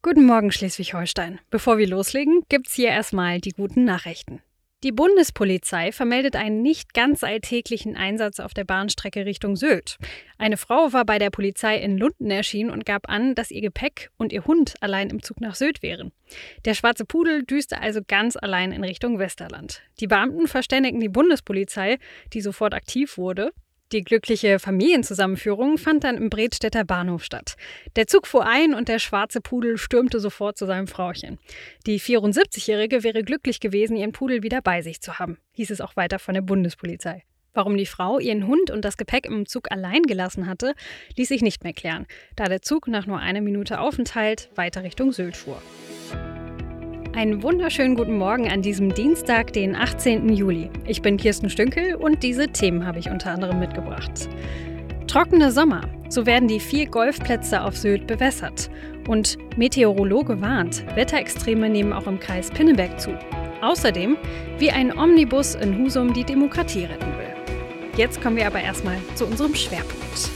Guten Morgen, Schleswig-Holstein. Bevor wir loslegen, gibt's hier erstmal die guten Nachrichten. Die Bundespolizei vermeldet einen nicht ganz alltäglichen Einsatz auf der Bahnstrecke Richtung Sylt. Eine Frau war bei der Polizei in Lunden erschienen und gab an, dass ihr Gepäck und ihr Hund allein im Zug nach Sylt wären. Der schwarze Pudel düste also ganz allein in Richtung Westerland. Die Beamten verständigten die Bundespolizei, die sofort aktiv wurde. Die glückliche Familienzusammenführung fand dann im Bredstädter Bahnhof statt. Der Zug fuhr ein und der schwarze Pudel stürmte sofort zu seinem Frauchen. Die 74-Jährige wäre glücklich gewesen, ihren Pudel wieder bei sich zu haben, hieß es auch weiter von der Bundespolizei. Warum die Frau ihren Hund und das Gepäck im Zug allein gelassen hatte, ließ sich nicht mehr klären, da der Zug nach nur einer Minute Aufenthalt weiter Richtung Sylt fuhr. Einen wunderschönen guten Morgen an diesem Dienstag, den 18. Juli. Ich bin Kirsten Stünkel und diese Themen habe ich unter anderem mitgebracht. Trockener Sommer, so werden die 4 Golfplätze auf Sylt bewässert. Und Meteorologe warnt, Wetterextreme nehmen auch im Kreis Pinneberg zu. Außerdem, wie ein Omnibus in Husum die Demokratie retten will. Jetzt kommen wir aber erstmal zu unserem Schwerpunkt.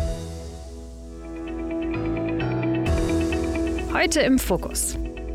Heute im Fokus.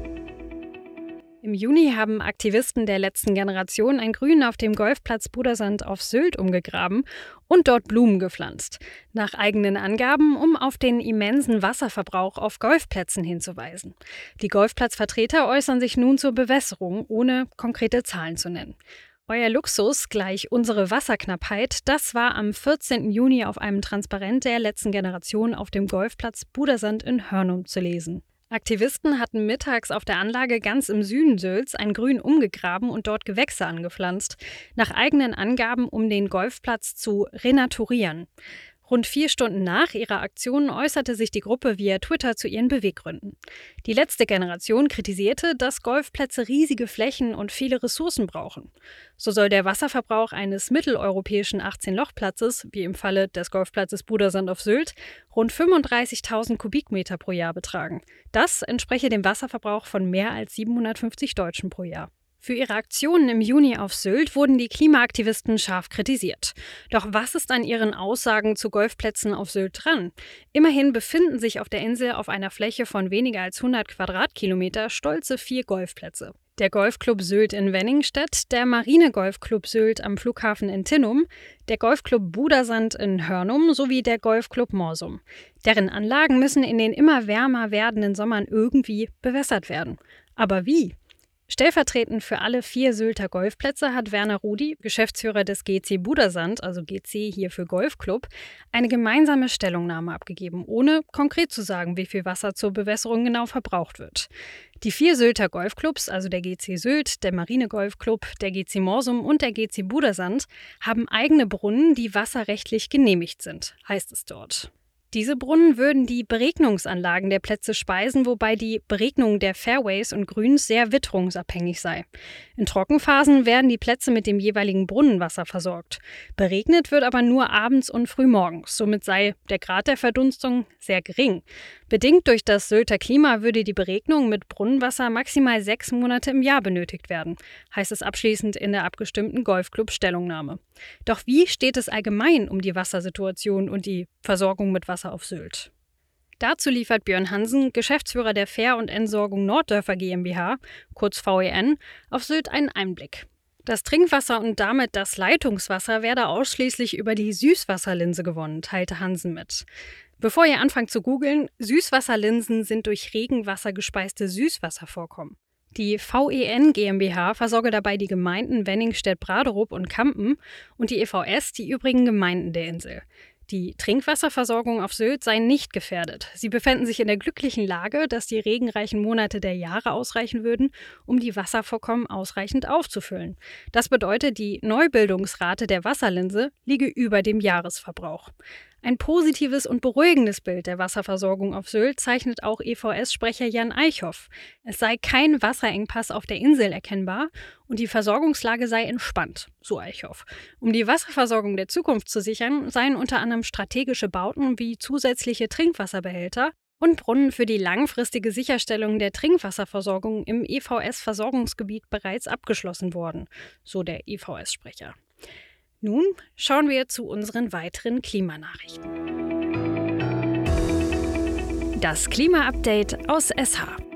Im Juni haben Aktivisten der letzten Generation ein Grün auf dem Golfplatz Budersand auf Sylt umgegraben und dort Blumen gepflanzt. Nach eigenen Angaben, um auf den immensen Wasserverbrauch auf Golfplätzen hinzuweisen. Die Golfplatzvertreter äußern sich nun zur Bewässerung, ohne konkrete Zahlen zu nennen. Euer Luxus gleich unsere Wasserknappheit, das war am 14. Juni auf einem Transparent der letzten Generation auf dem Golfplatz Budersand in Hörnum zu lesen. Aktivisten hatten mittags auf der Anlage ganz im Süden Sylts ein Grün umgegraben und dort Gewächse angepflanzt, nach eigenen Angaben, um den Golfplatz zu renaturieren. Rund 4 Stunden nach ihrer Aktion äußerte sich die Gruppe via Twitter zu ihren Beweggründen. Die letzte Generation kritisierte, dass Golfplätze riesige Flächen und viele Ressourcen brauchen. So soll der Wasserverbrauch eines mitteleuropäischen 18-Loch-Platzes, wie im Falle des Golfplatzes Budersand auf Sylt, rund 35.000 Kubikmeter pro Jahr betragen. Das entspreche dem Wasserverbrauch von mehr als 750 Deutschen pro Jahr. Für ihre Aktionen im Juni auf Sylt wurden die Klimaaktivisten scharf kritisiert. Doch was ist an ihren Aussagen zu Golfplätzen auf Sylt dran? Immerhin befinden sich auf der Insel auf einer Fläche von weniger als 100 Quadratkilometer stolze 4 Golfplätze. Der Golfclub Sylt in Wenningstedt, der Marine-Golfclub Sylt am Flughafen in Tinnum, der Golfclub Budersand in Hörnum sowie der Golfclub Morsum. Deren Anlagen müssen in den immer wärmer werdenden Sommern irgendwie bewässert werden. Aber wie? Stellvertretend für alle 4 Sylter Golfplätze hat Werner Rudi, Geschäftsführer des GC Budersand, also GC hier für Golfclub, eine gemeinsame Stellungnahme abgegeben, ohne konkret zu sagen, wie viel Wasser zur Bewässerung genau verbraucht wird. Die 4 Sylter Golfclubs, also der GC Sylt, der Marine Golfclub, der GC Morsum und der GC Budersand, haben eigene Brunnen, die wasserrechtlich genehmigt sind, heißt es dort. Diese Brunnen würden die Beregnungsanlagen der Plätze speisen, wobei die Beregnung der Fairways und Grüns sehr witterungsabhängig sei. In Trockenphasen werden die Plätze mit dem jeweiligen Brunnenwasser versorgt. Beregnet wird aber nur abends und frühmorgens, somit sei der Grad der Verdunstung sehr gering. Bedingt durch das Sylter Klima würde die Beregnung mit Brunnenwasser maximal 6 Monate im Jahr benötigt werden, heißt es abschließend in der abgestimmten Golfclub-Stellungnahme. Doch wie steht es allgemein um die Wassersituation und die Versorgung mit Wasser auf Sylt? Dazu liefert Björn Hansen, Geschäftsführer der Fähr- und Entsorgung Norddörfer GmbH, kurz VEN, auf Sylt einen Einblick. Das Trinkwasser und damit das Leitungswasser werde ausschließlich über die Süßwasserlinse gewonnen, teilte Hansen mit. Bevor ihr anfangt zu googeln, Süßwasserlinsen sind durch Regenwasser gespeiste Süßwasservorkommen. Die VEN GmbH versorge dabei die Gemeinden Wenningstedt, Braderup und Kampen und die EVS die übrigen Gemeinden der Insel. Die Trinkwasserversorgung auf Sylt sei nicht gefährdet. Sie befänden sich in der glücklichen Lage, dass die regenreichen Monate der Jahre ausreichen würden, um die Wasservorkommen ausreichend aufzufüllen. Das bedeutet, die Neubildungsrate der Wasserlinse liege über dem Jahresverbrauch. Ein positives und beruhigendes Bild der Wasserversorgung auf Sylt zeichnet auch EVS-Sprecher Jan Eichhoff. Es sei kein Wasserengpass auf der Insel erkennbar und die Versorgungslage sei entspannt, so Eichhoff. Um die Wasserversorgung der Zukunft zu sichern, seien unter anderem strategische Bauten wie zusätzliche Trinkwasserbehälter und Brunnen für die langfristige Sicherstellung der Trinkwasserversorgung im EVS-Versorgungsgebiet bereits abgeschlossen worden, so der EVS-Sprecher. Nun schauen wir zu unseren weiteren Klimanachrichten. Das Klima-Update aus SH.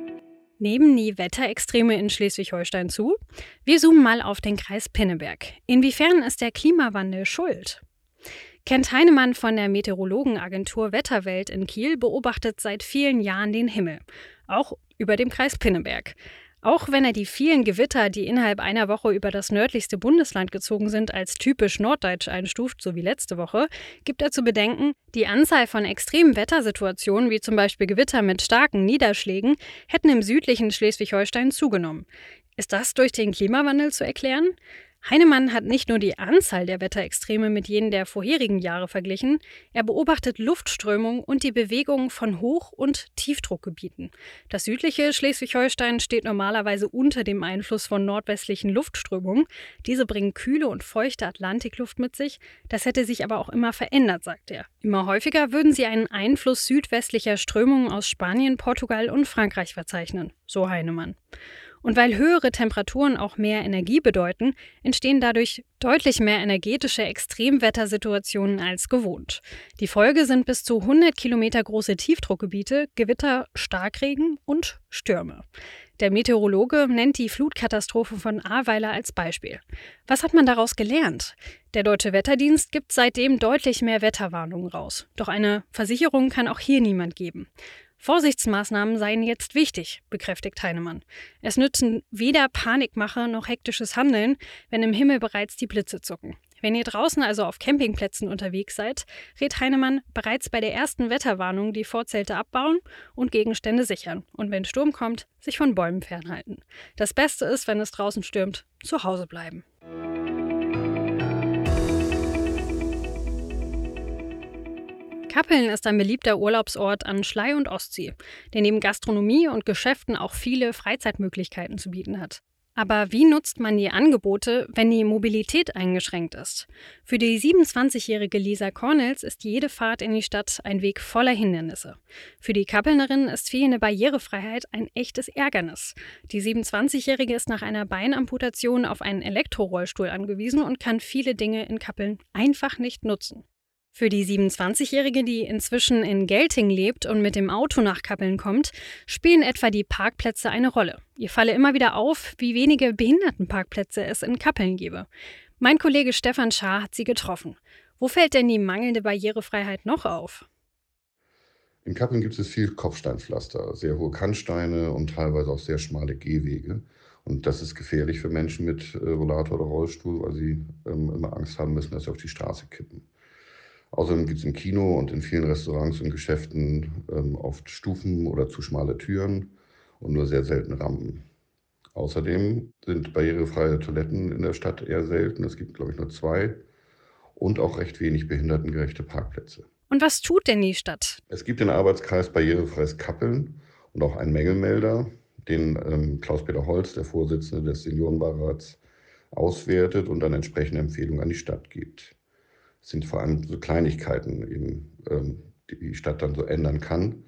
Nehmen die Wetterextreme in Schleswig-Holstein zu? Wir zoomen mal auf den Kreis Pinneberg. Inwiefern ist der Klimawandel schuld? Kent Heinemann von der Meteorologenagentur Wetterwelt in Kiel beobachtet seit vielen Jahren den Himmel, auch über dem Kreis Pinneberg. Auch wenn er die vielen Gewitter, die innerhalb einer Woche über das nördlichste Bundesland gezogen sind, als typisch norddeutsch einstuft, so wie letzte Woche, gibt er zu bedenken, die Anzahl von extremen Wettersituationen, wie zum Beispiel Gewitter mit starken Niederschlägen, hätten im südlichen Schleswig-Holstein zugenommen. Ist das durch den Klimawandel zu erklären? Heinemann hat nicht nur die Anzahl der Wetterextreme mit jenen der vorherigen Jahre verglichen, er beobachtet Luftströmung und die Bewegung von Hoch- und Tiefdruckgebieten. Das südliche Schleswig-Holstein steht normalerweise unter dem Einfluss von nordwestlichen Luftströmungen. Diese bringen kühle und feuchte Atlantikluft mit sich. Das hätte sich aber auch immer verändert, sagt er. Immer häufiger würden sie einen Einfluss südwestlicher Strömungen aus Spanien, Portugal und Frankreich verzeichnen, so Heinemann. Und weil höhere Temperaturen auch mehr Energie bedeuten, entstehen dadurch deutlich mehr energetische Extremwettersituationen als gewohnt. Die Folge sind bis zu 100 Kilometer große Tiefdruckgebiete, Gewitter, Starkregen und Stürme. Der Meteorologe nennt die Flutkatastrophe von Ahrweiler als Beispiel. Was hat man daraus gelernt? Der Deutsche Wetterdienst gibt seitdem deutlich mehr Wetterwarnungen raus. Doch eine Versicherung kann auch hier niemand geben. Vorsichtsmaßnahmen seien jetzt wichtig, bekräftigt Heinemann. Es nützen weder Panikmache noch hektisches Handeln, wenn im Himmel bereits die Blitze zucken. Wenn ihr draußen also auf Campingplätzen unterwegs seid, rät Heinemann, bereits bei der ersten Wetterwarnung die Vorzelte abbauen und Gegenstände sichern. Und wenn Sturm kommt, sich von Bäumen fernhalten. Das Beste ist, wenn es draußen stürmt, zu Hause bleiben. Kappeln ist ein beliebter Urlaubsort an Schlei und Ostsee, der neben Gastronomie und Geschäften auch viele Freizeitmöglichkeiten zu bieten hat. Aber wie nutzt man die Angebote, wenn die Mobilität eingeschränkt ist? Für die 27-jährige Lisa Cornels ist jede Fahrt in die Stadt ein Weg voller Hindernisse. Für die Kappelnerin ist fehlende Barrierefreiheit ein echtes Ärgernis. Die 27-jährige ist nach einer Beinamputation auf einen Elektrorollstuhl angewiesen und kann viele Dinge in Kappeln einfach nicht nutzen. Für die 27-Jährige, die inzwischen in Gelting lebt und mit dem Auto nach Kappeln kommt, spielen etwa die Parkplätze eine Rolle. Ihr falle immer wieder auf, wie wenige Behindertenparkplätze es in Kappeln gebe. Mein Kollege Stefan Schaar hat sie getroffen. Wo fällt denn die mangelnde Barrierefreiheit noch auf? In Kappeln gibt es viel Kopfsteinpflaster, sehr hohe Kannsteine und teilweise auch sehr schmale Gehwege. Und das ist gefährlich für Menschen mit Rollator oder Rollstuhl, weil sie immer Angst haben müssen, dass sie auf die Straße kippen. Außerdem gibt es im Kino und in vielen Restaurants und Geschäften oft Stufen oder zu schmale Türen und nur sehr selten Rampen. Außerdem sind barrierefreie Toiletten in der Stadt eher selten. Es gibt, glaube ich, nur 2 und auch recht wenig behindertengerechte Parkplätze. Und was tut denn die Stadt? Es gibt den Arbeitskreis Barrierefreies Kappeln und auch einen Mängelmelder, den Klaus-Peter Holz, der Vorsitzende des Seniorenbeirats, auswertet und dann entsprechende Empfehlungen an die Stadt gibt. Es sind vor allem so Kleinigkeiten, eben, die Stadt dann so ändern kann.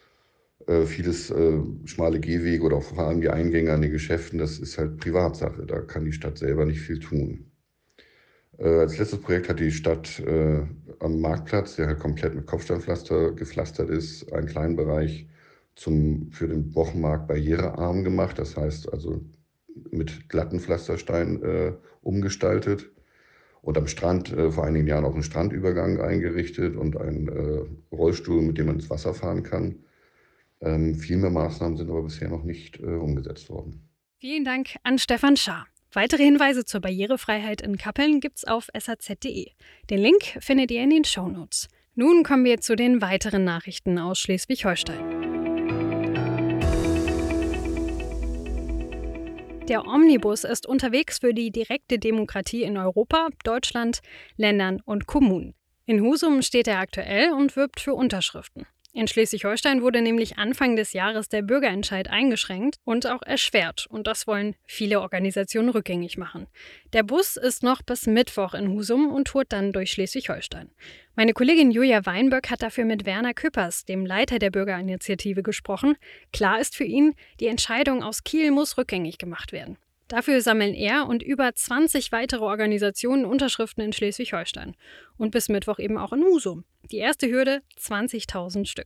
Vieles schmale Gehwege oder auch vor allem die Eingänge an den Geschäften, das ist halt Privatsache. Da kann die Stadt selber nicht viel tun. Als letztes Projekt hat die Stadt am Marktplatz, der halt komplett mit Kopfsteinpflaster gepflastert ist, einen kleinen Bereich für den Wochenmarkt barrierearm gemacht. Das heißt also mit glatten Pflastersteinen umgestaltet. Und am Strand vor einigen Jahren auch einen Strandübergang eingerichtet und einen Rollstuhl, mit dem man ins Wasser fahren kann. Viel mehr Maßnahmen sind aber bisher noch nicht umgesetzt worden. Vielen Dank an Stefan Schaar. Weitere Hinweise zur Barrierefreiheit in Kappeln gibt's auf saz.de. Den Link findet ihr in den Shownotes. Nun kommen wir zu den weiteren Nachrichten aus Schleswig-Holstein. Der Omnibus ist unterwegs für die direkte Demokratie in Europa, Deutschland, Ländern und Kommunen. In Husum steht er aktuell und wirbt für Unterschriften. In Schleswig-Holstein wurde nämlich Anfang des Jahres der Bürgerentscheid eingeschränkt und auch erschwert. Und das wollen viele Organisationen rückgängig machen. Der Bus ist noch bis Mittwoch in Husum und tourt dann durch Schleswig-Holstein. Meine Kollegin Julia Weinböck hat dafür mit Werner Küppers, dem Leiter der Bürgerinitiative, gesprochen. Klar ist für ihn, die Entscheidung aus Kiel muss rückgängig gemacht werden. Dafür sammeln er und über 20 weitere Organisationen Unterschriften in Schleswig-Holstein. Und bis Mittwoch eben auch in Husum. Die erste Hürde 20.000 Stück.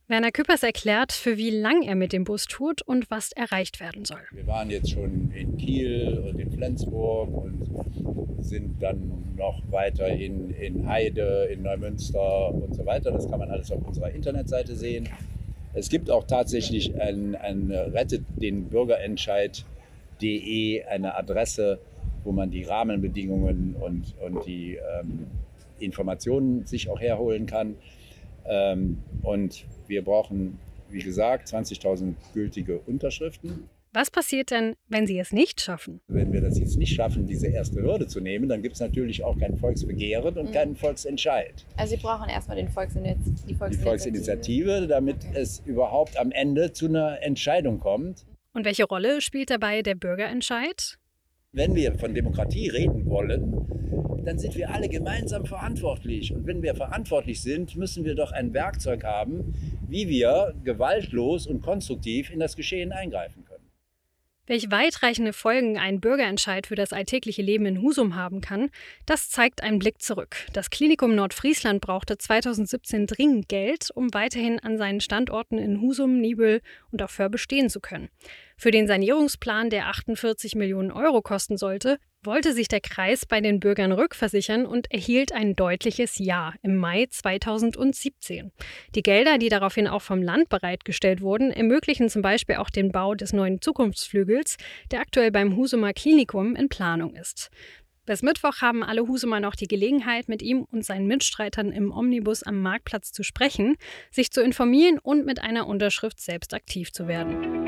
Werner Küppers erklärt, für wie lang er mit dem Bus tourt und was erreicht werden soll. Wir waren jetzt schon in Kiel und in Flensburg und sind dann noch weiter in Heide, in Neumünster und so weiter. Das kann man alles auf unserer Internetseite sehen. Es gibt auch tatsächlich ein Rettet den Bürgerentscheid.de, eine Adresse, wo man die Rahmenbedingungen und die Informationen sich auch herholen kann. Und wir brauchen, wie gesagt, 20.000 gültige Unterschriften. Was passiert denn, wenn Sie es nicht schaffen? Wenn wir das jetzt nicht schaffen, diese erste Hürde zu nehmen, dann gibt es natürlich auch kein Volksbegehren und keinen Volksentscheid. Also Sie brauchen erstmal die Volksinitiative, damit es überhaupt am Ende zu einer Entscheidung kommt. Und welche Rolle spielt dabei der Bürgerentscheid? Wenn wir von Demokratie reden wollen, dann sind wir alle gemeinsam verantwortlich. Und wenn wir verantwortlich sind, müssen wir doch ein Werkzeug haben, wie wir gewaltlos und konstruktiv in das Geschehen eingreifen können. Welch weitreichende Folgen ein Bürgerentscheid für das alltägliche Leben in Husum haben kann, das zeigt ein Blick zurück. Das Klinikum Nordfriesland brauchte 2017 dringend Geld, um weiterhin an seinen Standorten in Husum, Niebüll und auch Föhr bestehen zu können. Für den Sanierungsplan, der 48 Millionen Euro kosten sollte, wollte sich der Kreis bei den Bürgern rückversichern und erhielt ein deutliches Ja im Mai 2017. Die Gelder, die daraufhin auch vom Land bereitgestellt wurden, ermöglichen zum Beispiel auch den Bau des neuen Zukunftsflügels, der aktuell beim Husumer Klinikum in Planung ist. Bis Mittwoch haben alle Husumer noch die Gelegenheit, mit ihm und seinen Mitstreitern im Omnibus am Marktplatz zu sprechen, sich zu informieren und mit einer Unterschrift selbst aktiv zu werden.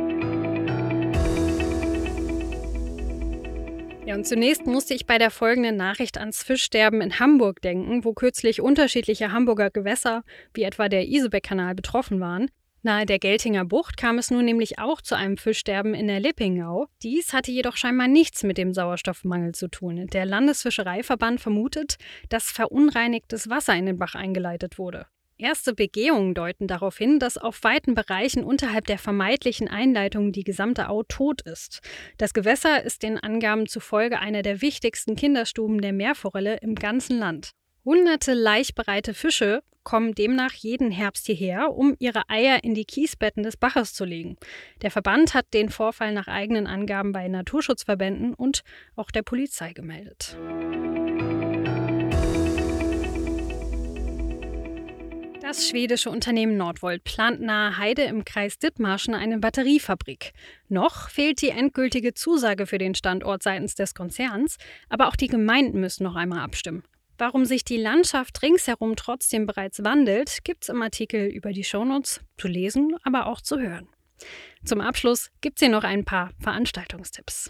Ja, und zunächst musste ich bei der folgenden Nachricht ans Fischsterben in Hamburg denken, wo kürzlich unterschiedliche Hamburger Gewässer, wie etwa der Isebeck-Kanal, betroffen waren. Nahe der Geltinger Bucht kam es nun nämlich auch zu einem Fischsterben in der Lippingau. Dies hatte jedoch scheinbar nichts mit dem Sauerstoffmangel zu tun. Der Landesfischereiverband vermutet, dass verunreinigtes Wasser in den Bach eingeleitet wurde. Erste Begehungen deuten darauf hin, dass auf weiten Bereichen unterhalb der vermeintlichen Einleitung die gesamte Au tot ist. Das Gewässer ist den Angaben zufolge einer der wichtigsten Kinderstuben der Meerforelle im ganzen Land. Hunderte laichbereite Fische kommen demnach jeden Herbst hierher, um ihre Eier in die Kiesbetten des Baches zu legen. Der Verband hat den Vorfall nach eigenen Angaben bei Naturschutzverbänden und auch der Polizei gemeldet. Das schwedische Unternehmen Nordvolt plant nahe Heide im Kreis Dithmarschen eine Batteriefabrik. Noch fehlt die endgültige Zusage für den Standort seitens des Konzerns, aber auch die Gemeinden müssen noch einmal abstimmen. Warum sich die Landschaft ringsherum trotzdem bereits wandelt, gibt's im Artikel über die Shownotes zu lesen, aber auch zu hören. Zum Abschluss gibt's hier noch ein paar Veranstaltungstipps.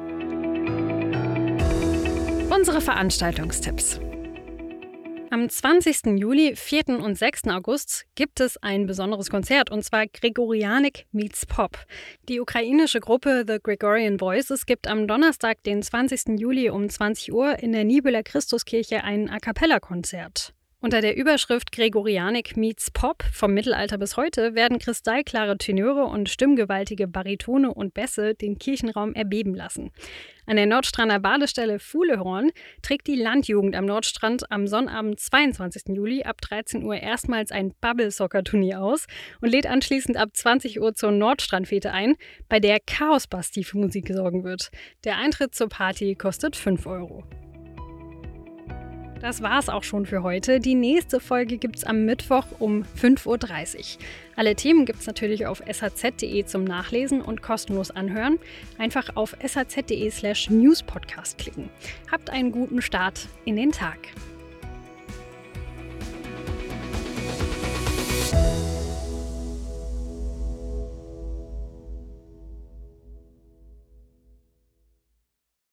Unsere Veranstaltungstipps. Am 20. Juli, 4. und 6. August gibt es ein besonderes Konzert, und zwar Gregorianik meets Pop. Die ukrainische Gruppe The Gregorian Voices gibt am Donnerstag, den 20. Juli um 20 Uhr in der Niebüller Christuskirche ein A-cappella-Konzert. Unter der Überschrift Gregorianik meets Pop vom Mittelalter bis heute werden kristallklare Tenöre und stimmgewaltige Baritone und Bässe den Kirchenraum erbeben lassen. An der Nordstrander Badestelle Fuhlehorn trägt die Landjugend am Nordstrand am Sonnabend, 22. Juli ab 13 Uhr erstmals ein Bubble-Soccer-Turnier aus und lädt anschließend ab 20 Uhr zur Nordstrandfete ein, bei der Chaos-Basti für Musik sorgen wird. Der Eintritt zur Party kostet 5 Euro. Das war's auch schon für heute. Die nächste Folge gibt's am Mittwoch um 5.30 Uhr. Alle Themen gibt's natürlich auf shz.de zum Nachlesen und kostenlos anhören. Einfach auf shz.de/newspodcast klicken. Habt einen guten Start in den Tag.